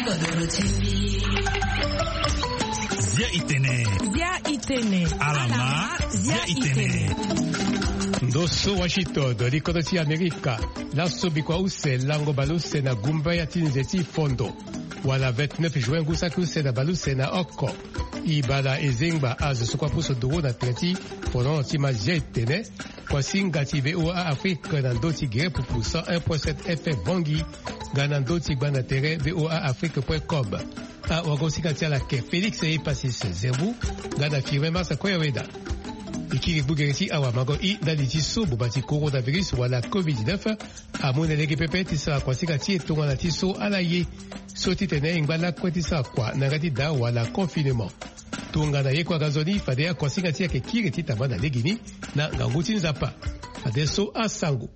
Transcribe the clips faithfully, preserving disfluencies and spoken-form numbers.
Zia itene. Zia itene. Alama. Zia itene. Ndoso Washington likodoti Amerika lasobi kwa use lango baluse na gumba ya tinzeti fondo wala vingt-neuf juin gusakuse na baluse na oko ibala ezengba azo sokwa puso duro na trenti pendant tima zia itene kwa singa ti V O A Afrique na ndoti gere pupu cent un point sept F M Bangi gana ndoti gbana tere V O A Afrique point com a wagosika tiala ke Félix e pasis zebu gana firme masa kweweda ikiri bugereti awa mago i daliti so bobati coronavirus wala covid dix-neuf amone lege pepe tisa kwa sika ti etonga na ti so ala ye so ti tene ingbala kwa tisa kwa nagati da wala confinement tunga na ye kwa gazoni fade ya kwa sika ti yake kiri ti taba na legini na nganguti nzapa fade so asango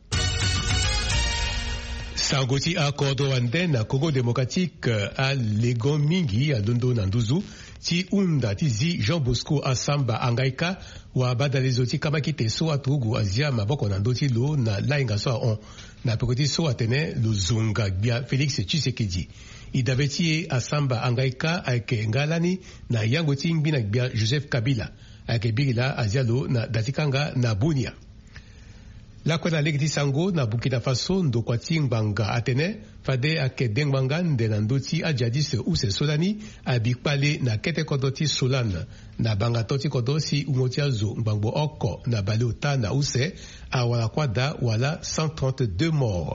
sango ti akordo ande na Congo démocratique a legon mingi a londo na nduzu ti unda ti zi Jean Bosco Asamba Angaika wa badalezo ti kamaki te so atugu azia maboko na ndoti lo na lainga so on na pekoti so atene lo zunga bia Félix Tshisekedi idabe ti Asamba Angaika ayeke ngalani na yango ti ngbina bia Joseph Kabila ayeke bigila azia lo na datikanga na Bunia la kwena legi ti sango na Burkina Faso ndokua ti ngbanga atene fade ayeke dengbanga nde na ndoti ajadis use solani abikpale na kete kodo ti solan na banga to ti kodo si ungo ti azo ngbangbo oko na bale ota na use awala kuada wala cent trente-deux morts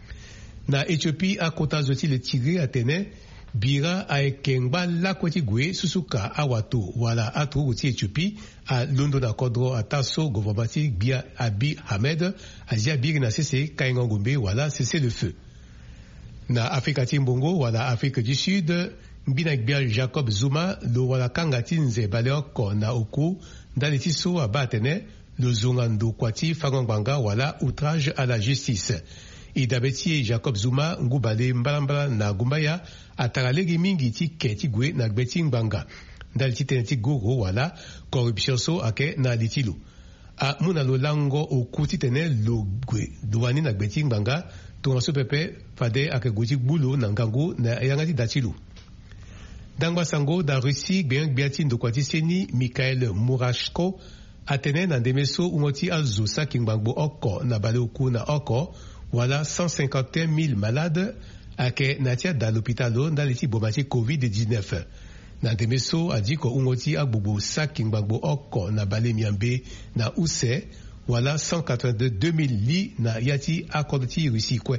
na Éthiopie akota zo ti le Tigre atene bira ayeke ngba lakue ti gue susuka awato wala atugu ti Éthiopie a londo na kodro ataso gouvernement ti gbia Abiy Ahmed azia biri na sese kainga ngombe wala cessez le feu na Afrika ti mbongo wala Afrique du Sud mbina gbia Jacob Zuma lo wala kanga ti nze bale oko na oku ndali ti so aba atene lo zonga ndokua ti fangongbanga wala outrage à la justice idabe ti Jacob Zuma ngubale mbalambala na gumbaya atara legi mingi ti ke ti gue na gbe ti ngbanga ndali ti tene ti goro wala corruption so ake na li ti lo a mu na lo lango oku ti tene lo gue duani na gbe ti ngbanga tonga so pepe fade ayeke gue ti gbulo na ngangu na yanga ti da ti lo dangba sango da Russie gbia gbia ti ndokua ti seni Mikhail Murashko atene na ndeme so ungo ti azo saki ngbangbo oko na bale oku na oko wala cent cinquante et un mille malades ake na ti ada l'hôpital ndali ti boma ti covid dix-neuf na ndeme so adi ko ungo ti agbogbo saki ngbangbo oko na bale miambe na use wala cent quatre-vingt-deux mille li na ya ti akodo ti Russie kue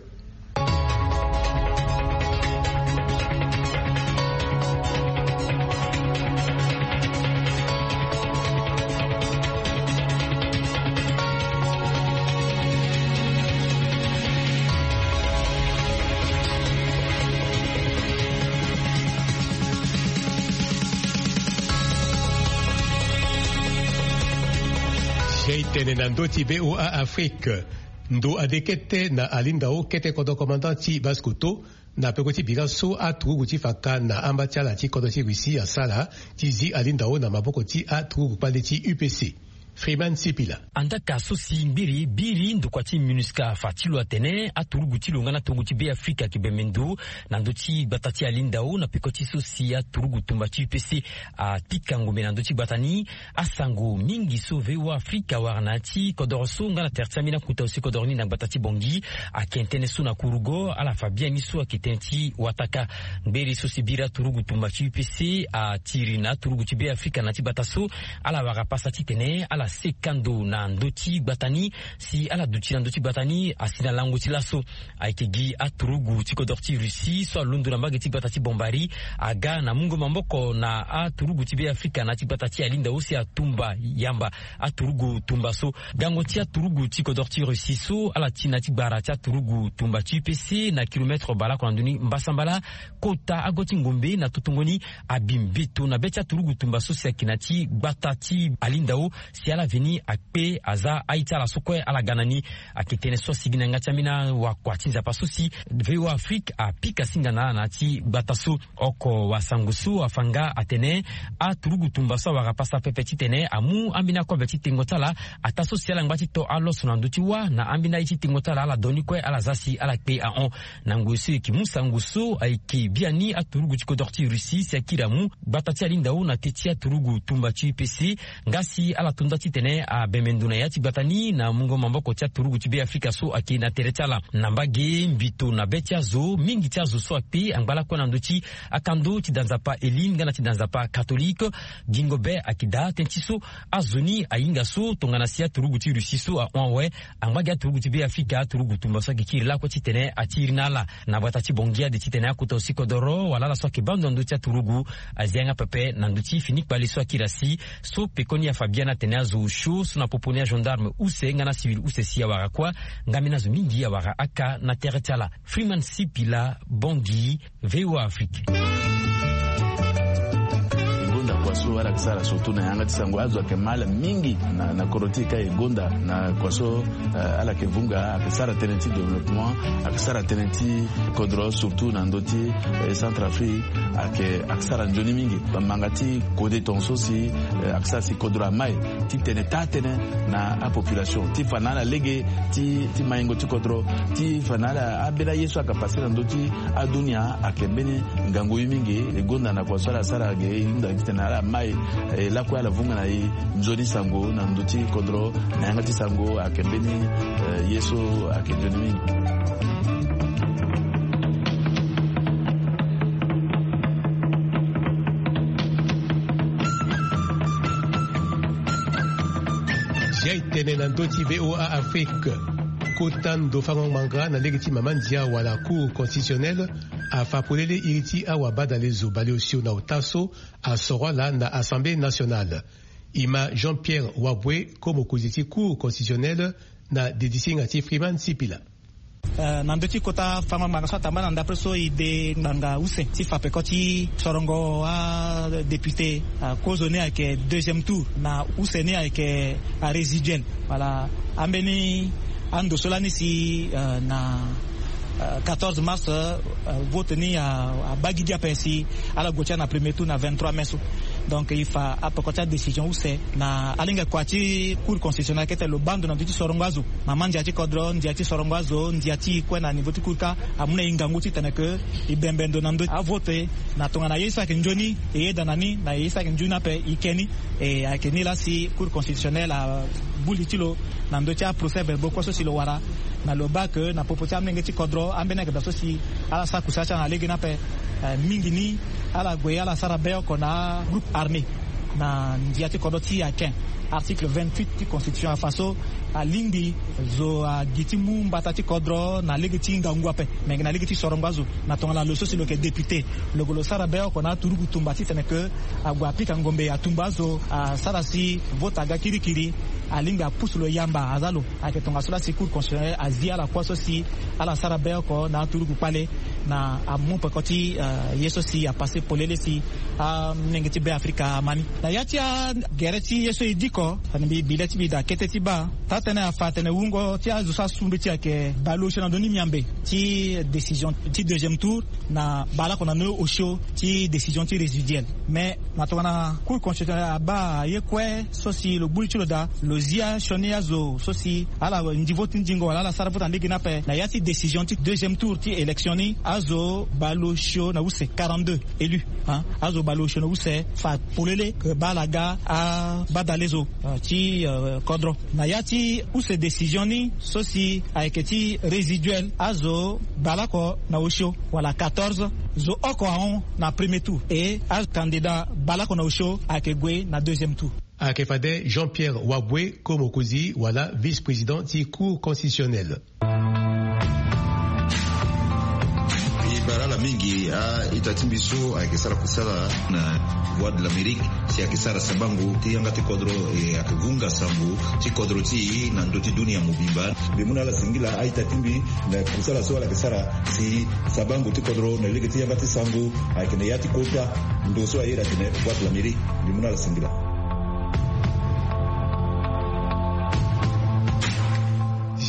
tene na ndoti V O A Afrique ndo adekete na alindao kete kodo commandant ti Baskoto na pekoti bira so atugu ti faka na amba ti ala ti kodo ti Russie asala ti zi alindao na maboko ti atugu pale ti U P C Freeman Sipila andaka sosi mbiri biri ndokua ti MINUSCA fa ti lo atene aturugu ti lo nga na tongo ti be Afrika ki be mendo na ndö ti gbata ti alindao na peko ti so si aturugu tumba ti U P C atika ngombe na ndö ti gbata ni asango mingi so V O A Afrika wara na ti kodro so nga na tere ti ambeni akuta aussi kodro ni na gbata ti bongi ayeke tënë so na kurugo ala fa bia ni so ayeke tënë ti wataka ngberi so si biri aturugu tumba ti U P C atiri na aturugu ti be Afrika na ti gbata so ala wara pasa ti tene ala sekando na ndö ti gbata ni si ala duti na ndö ti gbata ni asi na lango ti laso ayeke gi aturugu ti kodro ti Russie so alondo na mbage ti gbata ti bombari aga na mungo mamboko na aturugu ti be Afrika na ti gbata ti alindao si atumba yamba aturugu tumba so gango ti aturugu ti kodro ti Russie so ala ti na ti gbara ti aturugu tumba ti U P C na kilometre bala kona ndöni mbasambala kota ago ti ngombe na totongoni abimbeto na be ti aturugu tumba so si ayeke na ti gbata ti alindao si yala veni akpe aza aita la sokwe ala ganani akitene so sigina ngachamina wa kwatinza pasusi V O A Afrique a pika singana na ti batasu oko wasangusu afanga atene a turugu tumbaso wa rapasa pepeti tene amu ambina ko beti tingotala ataso siala ngati to alo sunanduti wa na ambina ichi tingotala ala doni kwe ala zasi ala pe a on nangusu ki musangusu aiki biani aturugu chiko dorti Russie sia kiramu batati alinda una tetia turugu tumbachi P C ngasi ala tundati tene a bemenduna yati batani na mungo mamboko tia turugu tibe Afrika so akina teretala nambage mbito na betia zo mingi tia zo so api angbala kwa nanduti akando ti danzapa elin ngana ti danzapa catholique gingobe akida tentiso azoni ainga so tongana sia turugu ti Russie so a onwe angbaga turugu tibe Afrika turugu tumbaso kikiri la ko ti tene atirinala na batati bongia de ti tene akuto sikodoro wala la so ke bando nduti turugu azianga pepe nanduti finik bali so kirasi so pekoni ya Fabiana tena zo show suna poponia gendarme use ngana civil use sia wara kwa ngamina zo mingi ya wara aka na teretala Freeman Sipila Bongi V O A Afrique kwaso ala kisara surtout na yanga tisango azo akemala mingi na na korotika egonda na kwaso uh, ala kevunga akisara tenenti development akisara tenenti kodro surtout na ndoti eh, Centrafrique ake akisara njoni mingi mangati kode tonso si eh, akisara si kodro mai ti teneta tene na a population ti fanala lege ti ti maingo ti kodro ti fanala abela yesu akapasira ndoti adunia akembene ngango mingi egonda na kwaso ala sara ge inda tena mai eh, la kwa la vunga na i nzoni sango na nduti kodro na yangati sango akembeni eh, yeso akendoni mingi Jai tene na ndoti V O A Afrique kotan do fangon manga na legiti mamandia wala cour constitutionnelle a fapolele iriti awa badalezo baleosio na otaso a sorola na Assemblée nationale. Ima Jean-Pierre Wabwe comme koziti cour constitutionnelle na dedisi ngati Freeman Sipila. Uh, nandoti kota fama mangasa tamba nanda preso ide nganga use ti fa pekoti sorongo a député uh, kozone avec deuxième tour na use ne avec a résiduel voilà ambeni ando solani si uh, na Uh, quatorze mars uh, vote ni a uh, bagidia pesi ala gocha na premier tour na vingt-trois mars donc il faut apporter décision où c'est na alinga kwati cour constitutionnelle qui était le bando na petit sorongazo maman ndiati kodron ndiati sorongazo ndiati kwa na niveau kurka amuna inganguti tena que ibembendo nando a voter na tonga na yesa kenjoni e danani na yesa kenjuna pe ikeni e akeni la si cour constitutionnelle a bulitilo nando cha procès verbal kwa so si lo wara na loba que na popotia mengeti kodro ambena ke dasosi ala sa kusacha na legi na pe uh, mingi ni ala gwe ala sarabeo kona groupe armé na ndiati kodoti ya ken article vingt-huit de constitution a faso a lindi zo a giti mu mbatati kodro na legiti ngangwa pe mengi na legiti sorongwazo na tonga la loso si lo ke député le golo sarabeo kona turugu tumbati tene que agwa pika ngombe ya tumbazo a sarasi vota ga kirikiri alinga pusulo yamba azalo aketonga sola si cour constitutionnelle azia la kwaso si ala sarabeo ko na turugu pale na amu pekoti uh, yeso si a passé polele si a uh, nengeti be Afrika mani na yatia gereti yeso idiko tanibi bileti bida keteti ba tatene afatene wungo ti azusa sumbeti ake balo chena doni miambe ti décision ti deuxième tour na bala kona no osho ti décision ti résiduelle mais na tona cour constitutionnelle ba yekwe so si lo buli chulo da lozia shonia zo so si ala ndivo tinjingo wala la saraputa ndigi na pe na yati décision ti deuxième tour ti élection ni azo balo sho na use quarante-deux élus hein azo balo sho na use fa polele que balaga a badalezo uh, ti uh, kodro na yati use décision ni so si aiketi résiduel azo balako na osho wala quatorze zo oko aon na premier tour et az candidat balako na osho akegwe na deuxième tour. Akefade Jean-Pierre Wabwe comme okozi wala vice-président ti cour constitutionnelle. Barala mingi a itatimbiso akisara kusala na Voix de l'Amérique si akisara sabangu ti yangati kodro e akivunga sambu ti kodro ti na ndoti dunia mubimba bimuna la singila a itatimbi na kusala so la kisara si sabangu ti kodro na ligi ti yangati sangu akene yati kota ndo so ayera tene Voix de l'Amérique bimuna la singila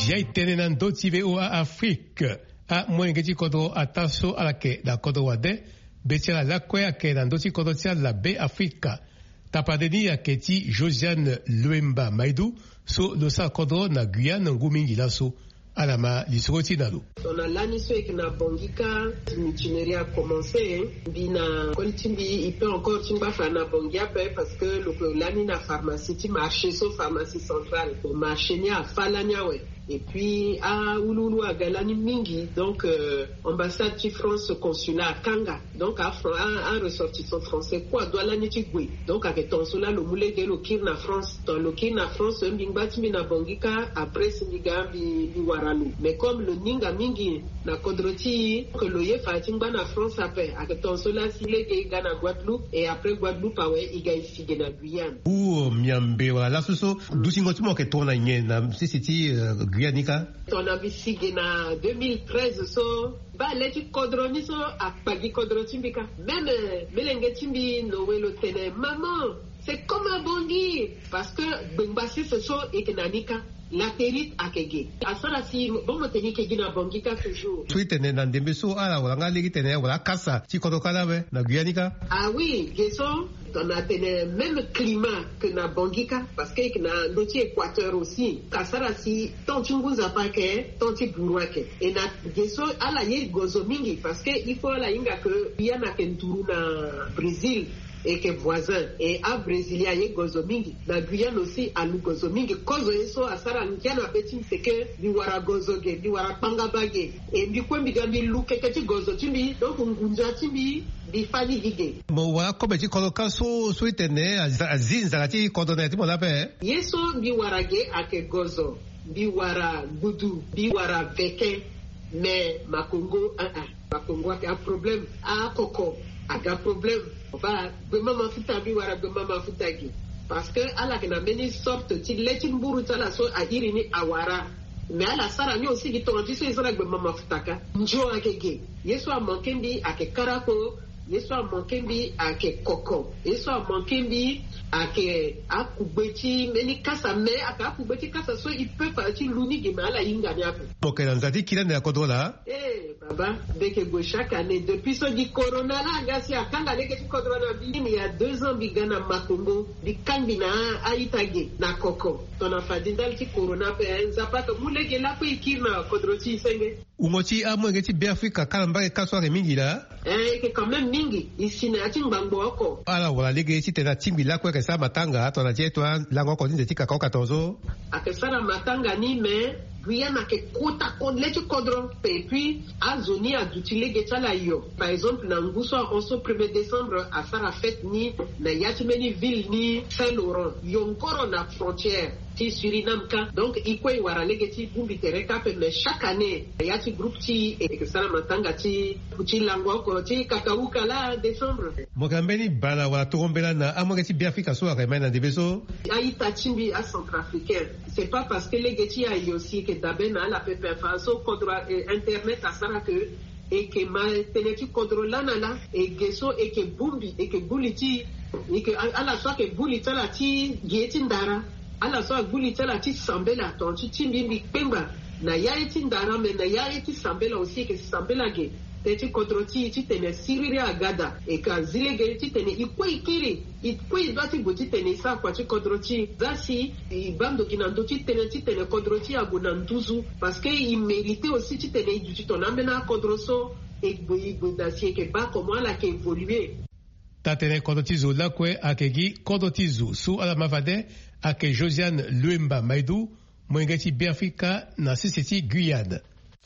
Jaitene nando tive o Afrique a mwengeti kodo ataso alake da kodo wade betela lakwe ake nando ti kodo tia la be Afrika tapadeni aketi Josiane Luemba Maidou so losa kodo na Guyane ngumingi laso alama lisoti nalo. On a l'année que na bongika l'itinéraire a commencé bina kontimbi il peut encore timba fa na bongia parce que le l'année na pharmacie ti marché so pharmacie centrale pour marché ni a falanya we. Et puis à Ouloulou à Galani Mingi, donc euh, ambassade de France consulat à Kanga, donc à un ressortissant français quoi doit la nitigui. Donc avec ton cela le moulé de l'okir na France, dans l'okir na France un bingbat mi na bongika après simiga bi bi waralu. Mais comme le ninga mingi na kodroti que le ye fatimba na France après avec ton cela si les gars na Guadeloupe et après Guadeloupe ouais il gagne figue na Guyane. Ou miambe wala soso dusingotumo ke tona nyena sisiti Guyanika. On a visité en deux mille treize so ba leti kodroni so akpagi kodrotimbika même melengetimbi nowe lo tene maman c'est comme un bongi parce que bengbasi ce so ekenanika la terite akege asara si bon moteni kegi na bongika toujours tweetene na ndembeso ala wala legi tene wala kasa ti kodokala be na Guyanika. Ah oui geso on a tene même climat que na bongika parce que na noti équateur aussi kasara si tonchunguza pake tonti buruake et na geso ala ye gozo mingi parce que il faut la inga que yana kenturu na Brésil et que voisin et à Brésilia y gozo mingi na Guyane aussi à lu gozo mingi kozo eso asara nkiana betim c'est que di wara gozo ge di wara panga bage et bi kwembi gambi lu keketi gozo timbi donc ngunja timbi di fani gige mo wa ko be ti kodo kaso so itene azinza kati kodo na ti mo labe yeso bi wara ge ake gozo bi wara gudu bi wara veke mais makongo ah ah makongo a problème a koko aga problème ba be mama futa bi wara be mama futa gi parce que ala que na meni sorte ti leti mburu tala so a iri ni awara mais ala sara ni aussi ki tonti so isara be mama futaka njo akege yeso a mankendi ake karako yeso a mankendi ake koko yeso a mankendi ake akubeti meni kasa me aka akubeti kasa so il peut partir luni gi mala inga ni apu OK dans zati kilende ya kodola eh baba deke go chaque année depuis so di corona la gasi akanga leke ti corona bi il y a deux ans bi gana makongo di kambi na aitage na koko tona fadindal ti corona pe nzapa to mulege la pe ikina kodroti senge umoti amwenge ti be Afrika kalamba kaso re mingi la eh que quand même mingi ici na ti ngbango oko ala wala lege ti tena timbi la kwa sa matanga tona je to la ngoko ti ti kakao katonzo akesara matanga ni me Guyane ke kota kon leti kodron et puis a zoni a d'utile getala yo par exemple na nguso on so premier décembre à faire la fête ni na yatimeni ville ni Saint-Laurent yo encore na frontière ti Suriname ka donc ikwe wara legeti bumbi tereka pe mais chaque année yati groupe ti et que ça matanga ti ti langwa ko ti kakauka la décembre mokambeni bana wa tokombela na amogeti bi Afrika so ka na debeso aita timbi a centrafricain c'est pas parce que legeti a aussi que d'abena la pepe faso contre internet à ça que et que ma teneti contrôle là là et geso et que bumbi et que buliti et que à la fois que bulita la ti geti ndara à la fois bulita la ti sambela ton ti timbi pemba na yaiti ndara mais na yaiti sambela aussi que sambela ge teti kontroti ti tene siriri agada e ka zile ge ti tene ikwe ikiri ikwe dati buti tene sa kwa ti kontroti zasi i bando kinando ti tene ti tene kontroti agona ntuzu parce que il méritait aussi ti tene du ti tona mena kontroso e gbo igbo dasi ke ba comment la ke évoluer tatene kodotizo lakwe akegi kodotizo su ala mavade ake Josiane Luemba Maidou mwengeti bi Afrika na sisiti Guyane.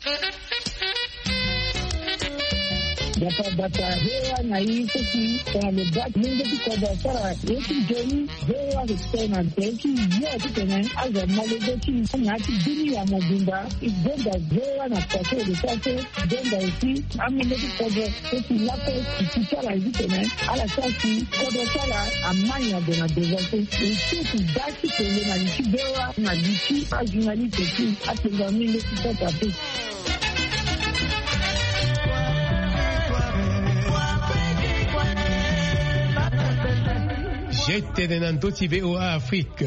Data data hewa na hii sisi kwa mebaki mingi kwa dasara yetu jeni hewa kutena teki ya kutena aza malezeki na ati dini ya mobimba ibenda hewa na pato de sase benda isi amileki kwa sisi lapo kitala hitena ala sasi kwa dasara amanya de na desase isi dati kwenye na nchi hewa na nchi ajunali teki atenga mingi kwa tapi J'étais dans Doti V O A Afrique.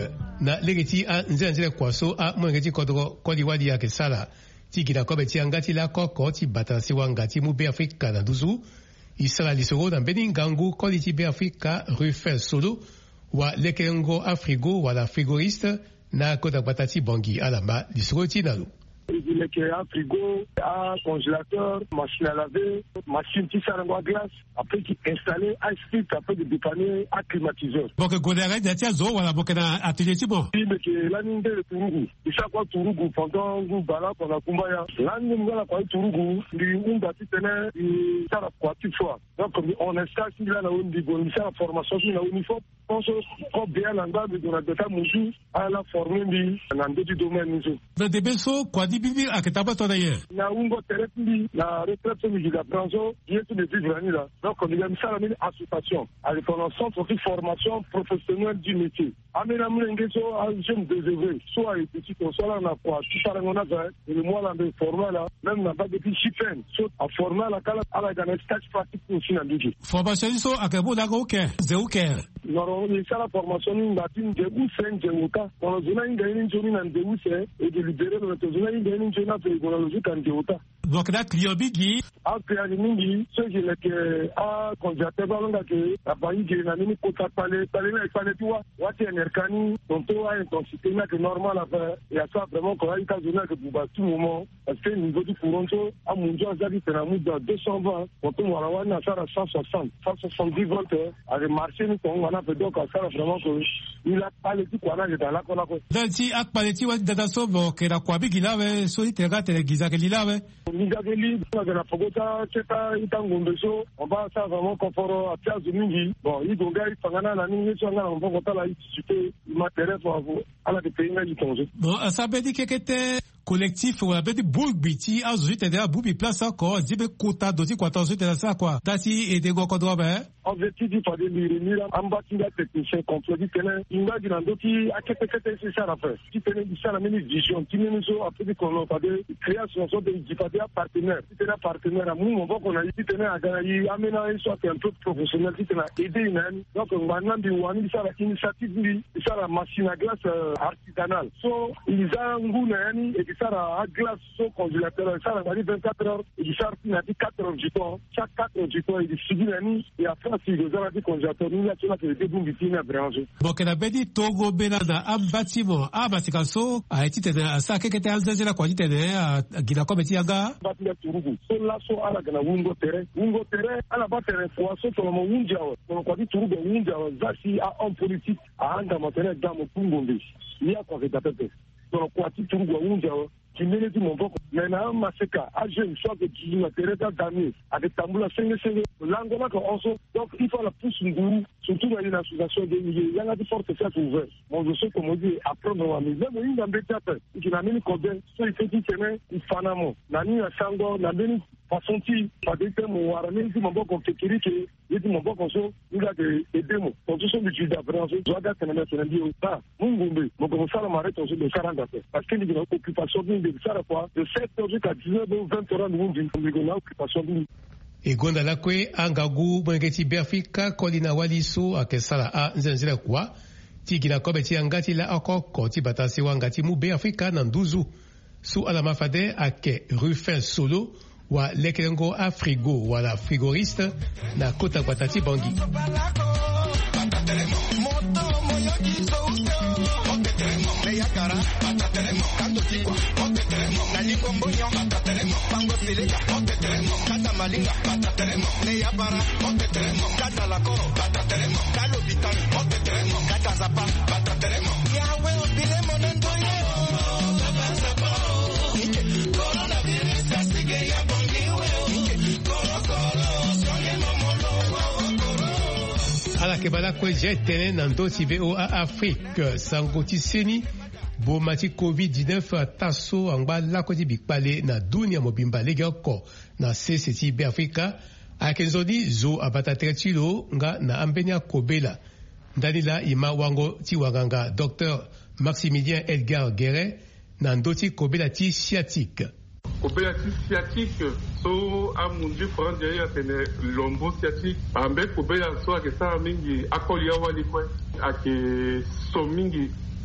na legeti a nzela kwaso a mwengeti kodro kodi wadi ya kesala ti gina kobe ti angati la koko ti batasi wangati mu be Afrika na duzu isala lisoro na mbeni ngangu kodi ti be Afrika Rufin Solo wa lekengo afrigo wala frigoriste na kota batati bongi alama lisoro ti nalu. Il y a un frigo, un congélateur, machine à laver, machine qui sert à glace, après qui installé, un site, après de dépanner, un climatiseur. Donc, Godere, il y a un zoo, voilà, donc, un atelier, c'est bon. Oui, mais que l'année de Tourougou, il chaque fois Tourougou, pendant que Bala, pendant Kumbaya, l'année de la fois Tourougou, il y a un tenait, il y a quoi, tu fois. Donc, on installe, il y a une digonne, il y a la formation, il y a une uniforme, on se prend bien l'endroit de la data Moujou, à la formule, dans le domaine. Dans des besoins, quoi, bibi akitaba to d'ailleurs na ungo terepli na retraite mi da branzo yetu de vivre là donc on a mis ça une association avec un centre de formation professionnelle du métier amena mlengeso a jeune désœuvré soit et petit soit na quoi tout ça on a fait le mois là de former là même na pas depuis chipen soit à former la kala ala dans stage pratique aussi na bigi formation so akabo da go ke ze o ke non il ça la formation ni ngatin de ou cinq de muka on a une gaine ni na de ou c'est et de libérer le zona ni gaine ni na technologie kan de uta donc da client bigi a client mingi ce qui est que a congélateur balonga que la bayi que na ni kota pale pale na pale tu wa wati enerkani donc to a intensité na que normal à faire et à ça vraiment qu'on a une zona que pour tout moment parce que niveau du courant a munjo azali tena mu dans deux cent vingt on to wala wana ça à cent soixante cent soixante-dix volts avec marché ni on a fait donc ça vraiment que il a pas le tout quoi là dans la kola ko danti ak paleti wa data so bo ke la kwa bigi lawe so itega tele giza ke lilawe Migageli, on a Fogota, Cheta, Itangombeso, on va ça vraiment confort à Piaz Mingi. Bon, il y a des Fangana, la Ningi, on va voter la discuter, matériel pour vous, à la pays, du congé. Bon, ça veut dire que était collectif, on a dit Boulbiti, à Zut, et à Boubi place encore, Zibe Kota, Doti, Quatorze, et ça, quoi. Tati et des Gokodrobe. Objectif du Fadé Mirimira, en bâtiment technicien, contre dit que il m'a dit dans d'autres, à quel point c'est ça à faire. Qui tenait du ça la même vision, qui nous a après qu'on a fait création de Fadé partenaire. Si tu es un partenaire à nous, on voit qu'on a dit que tu es un gars, aménagé, soit un peu professionnel, si tu as aidé une année. Donc, maintenant, il y a l'initiative, il y a la machine à glace artisanale. So, il y a un goût, et il y a la glace, so congélateur, ça a vingt-quatre heures, et il y a quatre heures du temps. Chaque quatre heures du temps, il y a une et après, si vous avez dit congélateur, il y a tout le début du film à brancher. Bon, que la bédi Togo Benada, un bâtiment, un bâtiment, a été à ça, qui était à la qualité de Guida Cometiaga. Batia Turugu. So la so ala gana wingo tere. Wingo tere ala ba tere fwa so to mo winja wa. Ko ko di Turugu winja wa zasi a en politique a anda matene damo pungombe. Ni a ko ke tapete. To ko ti Turugu winja wa. Qui mène du mon boko. Maintenant, Maseka, à jeune, soit que tu m'as tiré dans d'année, avec Tamboula, Senge Senge, l'angola qu'on se, donc il faut la pousse une gourou, surtout dans une association des milliers. Il y a des fortes fêtes ouvertes. Mon je sais comment dire, après, mon ami, même une dans des théâtres, qui n'a mis le code, soit il fait qu'il tenait, il fanamo, n'a mis un sango, n'a mis façon qui, pas des thèmes, ou à ramener mon boko, qui est riche, il dit mon boko, il a des démos. Pour tout ce que tu dois prendre, je dois dire que je vais dire, ah, mon gombe, mon gombe, ça m'arrête aussi de quarante ans. Parce qu'il y a une occupation de ça, de sept heures jusqu'à dix-neuf heures, vingt heures, nous, on a occupation de e gonda lakwe angagu mwengeti Afrika kolina waliso akesala a nzenzela kwa tigina kobe ti angati la akoko ti batasi wangati mu be Afrika na nduzu su ala mafade ake Rufin Solo wa lekengo afrigo wala frigoriste na kota kwatati bangi ala kebala kwe jetene na ndoti veo a Afrique sangoti seni bomati covid dix-neuf taso angba lakoti bikpale na dunia mobimba lege oko na C C T B Afrika akenzodi zo abata tretilo nga na ambenya kobela ndani la ima wango ti wanganga Docteur Maximilien Edgar Guéret na ndoti kobela ti sciatique kobela ti sciatique so amunji franje ya tene lombo sciatique ambe kobela so ake sa mingi akoli ya wali kwe ake so mingi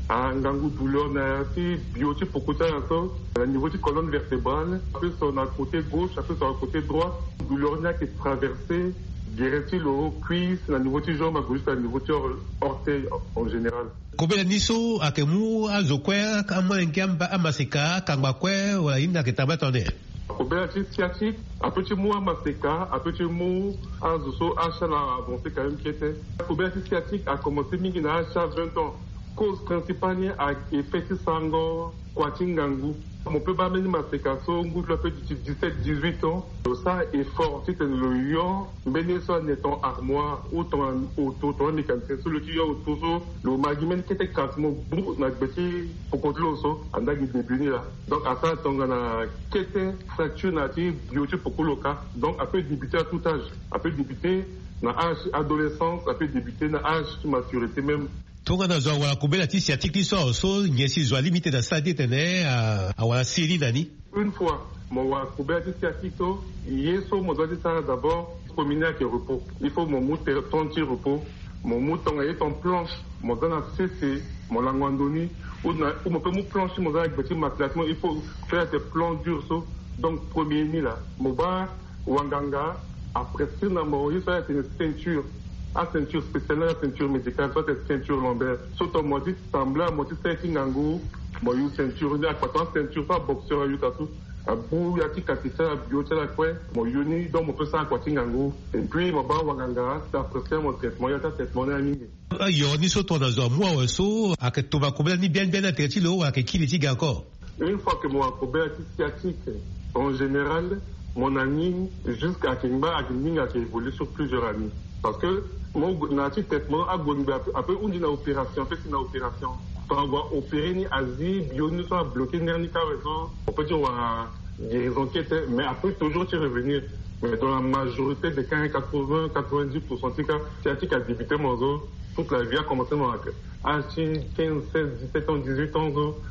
à ngangu douleur na ti bioti pokuta so au niveau de colonne vertébrale, après sur le côté gauche, après sur le côté droit, douleur qui est traversée, guérir le cuisse, au niveau du jambe, au niveau du orteil en général. Kobela niso akemu azokwe kama ngamba amaseka kangba kwe wala inda ketaba tonne. Kobela sciatique, un petit mot amaseka, un petit mot azoso achat la avancé quand même qui était. Kobela sciatique a commencé mingi na achat vingt ans. Cause principale à effet sango kwatingangu. On peut pas même maseka so ngou le fait dix-sept dix-huit ans. Ça est fort, c'est le lion, mais ça n'est en armoire autant auto ton mécanicien sur le tuyau autour le magimen qui était quasiment bon na petit pour contrôler ça anda qui début là. Donc à ça on a quête fracture native biotique pour coloca. Donc après débuter à tout âge, après débuter na âge adolescence, après débuter na âge maturité même. Tonga na zwa wala kubela ti sciatique so so nyesi zwa limite da stade tene a wala série nani. Une fois mon wa kubela ti sciatique so yeso mo doit ça d'abord promener avec repos. Il faut mon mout tonti repos, mon mout tonga est en planche, mon dans a cessé, mon langwandoni ou na ou mon peut mou plancher mon avec petit maclatement, il faut faire des plans durs so. Donc premier ni là, mon ba wanganga après ça na mo il faut une ceinture. À ceinture spéciale, à ceinture médicale, soit ceinture lombaire. Soit on m'a dit semblant, moi dit ceinture ngangu, moi eu ceinture, à quoi tant ceinture, pas boxeur, eu tout. À bout, y'a qui cassé à biotel à quoi, moi eu ni, donc on peut ça à quoi ngangu. Et puis, moi bah wanganga, c'est après ça mon traitement, y'a ta traitement à mini. Ah, yo ni so ton dans moi ou so, à que tu vas combler ni bien bien à traiter là ou à que qui les tigre encore. Une fois que moi combler à sciatique, en général, mon ami jusqu'à Kimba, à Kimba, a évolué sur plusieurs années. Parce que mon traitement a gonibé après on dit une opération, en fait c'est une opération. On va opérer ni Asie, bio nous soit bloqué ni ni raison. On peut dire on a guérison qui était, mais après toujours tu revenir. Mais dans la majorité des cas, quatre-vingts à quatre-vingt-dix pour cent des cas, sciatique a débuté mon zo, toute la vie a commencé à âge quinze, seize, dix-sept ans, dix-huit ans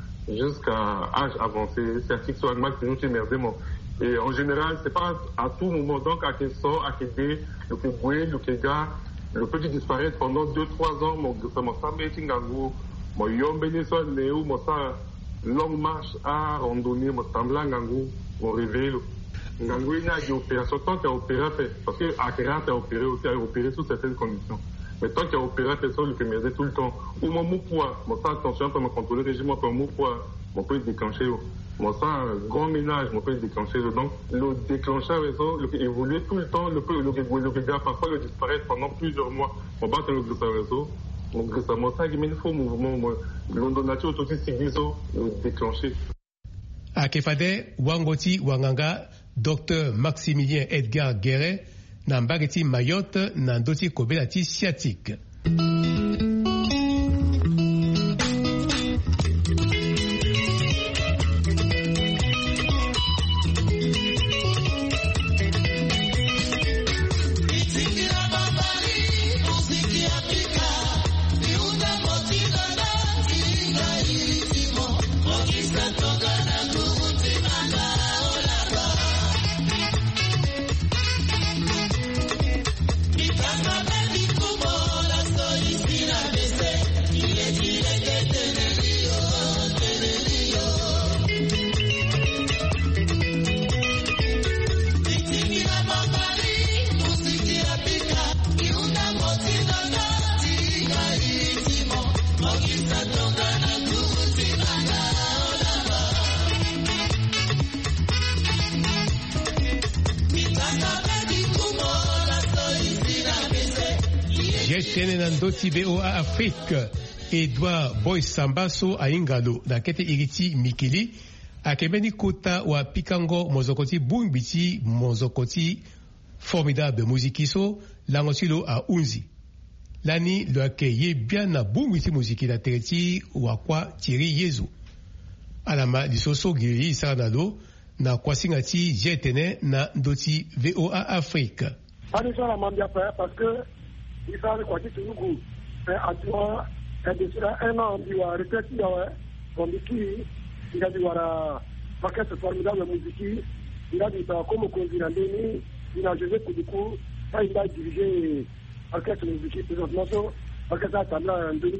jusqu'à âge avancé, sciatique soit un max nous tu merdé mon. Et en général, c'est pas à tout moment, donc à quel sort, à quel dé, le que boué, le que gars, le peut disparaître pendant deux trois ans, mon ça m'a semblé tingango, mon yom bénéson, néo, mon ça, longue marche à randonnée, mon semblant gango, mon réveil. Gango, il y a des opérations, tant qu'il y a opéré, parce que à Kéra, tu as opéré aussi, à opéré sous certaines conditions. Mais tant qu'il y a opéré, c'est ça, le peut m'aider tout le temps. Ou mon mou poids, mon ça, attention, pour me contrôler le régime, pour mon poids, mon peut déclencher. Moi, ça, un grand ménage, mon peut déclencher. Donc, le déclencheur, le peut évoluer tout le temps, le peut, le peut, parfois, le disparaître pendant plusieurs mois. On bat le réseau. Donc, récemment, ça, il y a une fois, mouvement, l'ondonature, tout aussi, c'est le déclencher. À Kefade, Wangoti, Wanganga, docteur Maximilien Edgar Guéret, Nambageti Mayotte, Nandoti Kobelati sciatique. Tene Nandoti B O A Afrique, Edouard Boy Sambaso a Ingalo, na kete iriti Mikili, a kemeni kota wa Pikango Mozokoti Bumbiti Mozokoti formidable musikiso, langosilo a Unzi. Lani lo akeye bien na Bumbiti musiki na tereti wa kwa Thierry Yezu. Alama disoso giri sanalo na kwa singati jetene na Ndoti V O A Afrique. Anisha la mambia parce que il va quoi tu nous à toi et de ça un an il va répéter ouais comme qui il a dit voilà paquet formidable musique il a dit comme conduire ndeni il a joué coup du coup ça il a dirigé orchestre musique présentement paquet ça table ndeni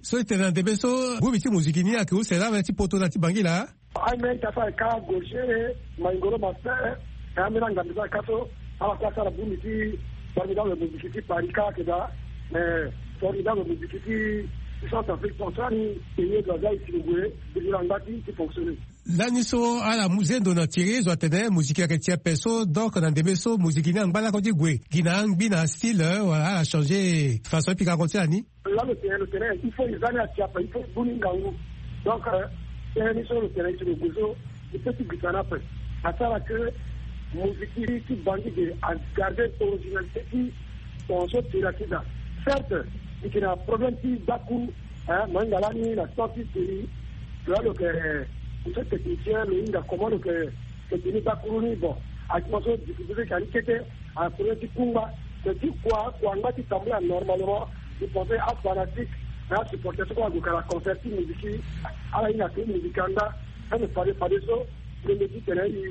so itena ndebe so bubi ti muziki ni ake usela ba ti poto na ti bangila ai me ta fa ka gauche mangolo master kamera ngambisa kaso ala kwa sala bubi ti formidable muziki ti parika ke da eh formidable muziki ti Centrafrique centrale et de la Itiloué de l'Angati qui fonctionne. Laniso ala muzendo na tire zo atene musique que tia peso donc dans des meso musique na ngala ko di gwe gina ngina style voilà a changé façon puis raconter ani là le terrain le terrain il faut les années à tia il faut buninga donc c'est une chose le terrain sur le gozo et petit guitare après à ça que musique qui bandi de à garder originalité qui on se tire là certes il y a un problème qui Bakou, hein, Mangalani, la sortie de là, le que, ce technicien, le Inga, comment le que, que Tini Bakouni, bon, avec moi, je difficulté qu'à l'équité, à trouver du Kumba, c'est tout quoi, quoi, on va t'y tomber normalement, il pensait à fanatique, hein, supporter ce qu'on a donc à la concerti musique, à la Inga, musicanda, ça ne parlait pas de ça, le musique,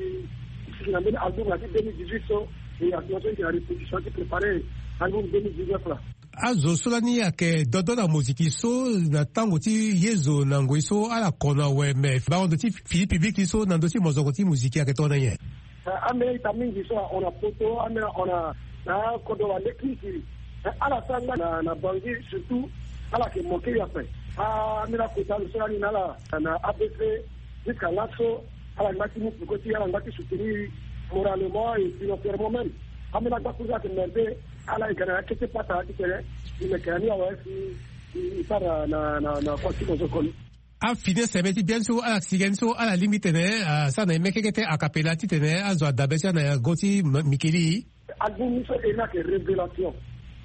il, il a mis album en deux mille dix-huit, et à ce moment-là, il y a la répétition qui préparait album deux mille dix-neuf là. azo solani yake dodo na muziki so na tango ti yezo na ngoi so ala kona we me ba on ti Philippe public so na ndoti mozoko ti muziki yake tona ye ame tamingi so on a photo ame on a na kodo wa lekiki ala sanga na na bangi surtout ala ke moke ya pe a mira kota so solani na la na A B C jusqu'à l'asso ala ngati mu ko ti ala ngati soutenir moralement et financièrement même amena kwa kuza ke merde ala ikana kete pata dikere imekani awa si isara na na na kwa kimo zokoni a fine semeti bien so ala sigenso ala limite ne sana mekete acapella ti tene azo adabesa na goti mikili album so ena ke révélation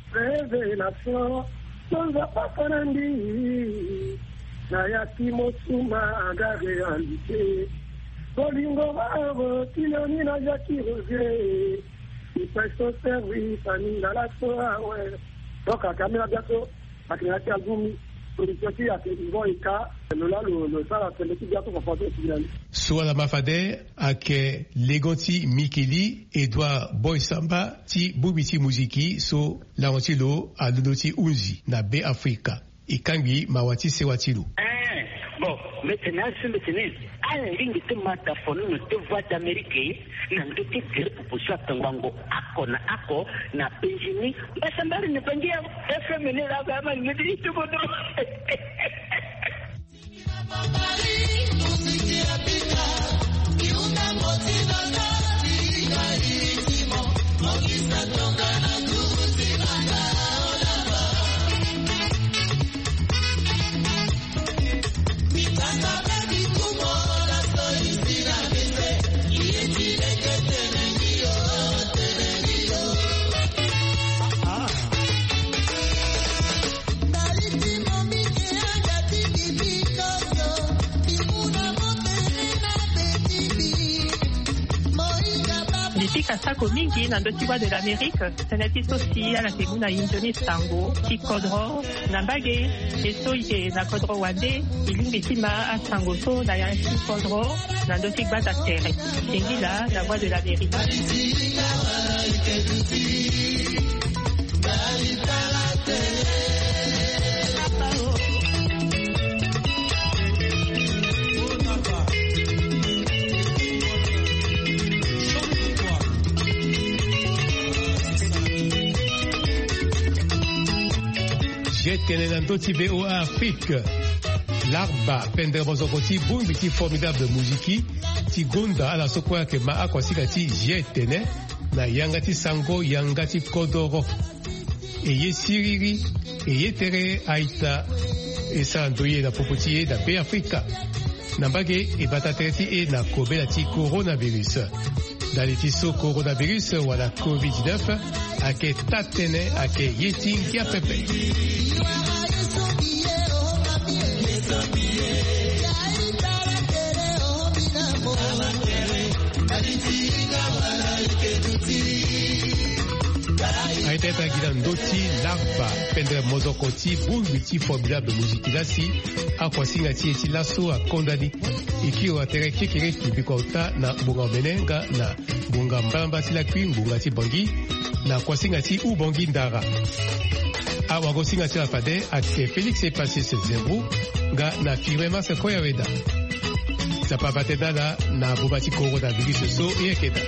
révélation sonza pakanandi na ya timo suma aga réalité bolingo babo tiloni na jaki rosé il peut se servir famille dans la soirée ouais donc à caméra bientôt à créer album production qui a fait Yvon Eka le là le le ça c'est le petit bientôt qu'on fait final soit la mafade ake legoti mikili Edouard Boy Samba ti bubiti muziki so la ontilo a lunoti unzi na be Africa ikangi mawati sewatilu bon maintenant c'est maintenant à la ligne de mataphone de voix d'Amérique nan de ti gre pour ça tango akona ako na Benjamin basambari ne bangia F M ne la gama ne di to bodo Kasako mingi na ndoti wa de l'Amérique teneti sosi ala teguna Indonis tango ki kodro na mbage eso ite na kodro wande ilingi tima a tango so na ya ki kodro na ndoti bata tere tengila la voix de l'Amérique. Tenenandoti B O A Afrique Larba pendre mozokoti bungi ti formidable muziki ti gonda ala sokwa ke ma akwasika ti jetene na yanga ti sango yanga ti kodoro eye siriri eye tere aita esa ndoye na popoti na be Africa na mbage e batatere ti e na kobela ti coronavirus dali ti so coronavirus wala covid dix-neuf ake tatene ake yeti nkia pepe aiteta gila ndoti larba pendre mozokoti bungi ti formidable muziki lasi akwasinga ti eti laso akondani ikio atere kekere kibiko uta na bunga menenga na bunga mbamba ti lakui bunga ti bangi na kwasinga ti ubongi ndara awa gosinga tila pade ake Felix Epasi Sezembu nga na firema se koya weda sapa batedala na bubati koro da vigi soso yekeda.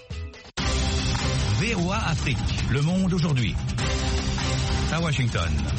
V O A Afrique, le monde aujourd'hui. À Washington.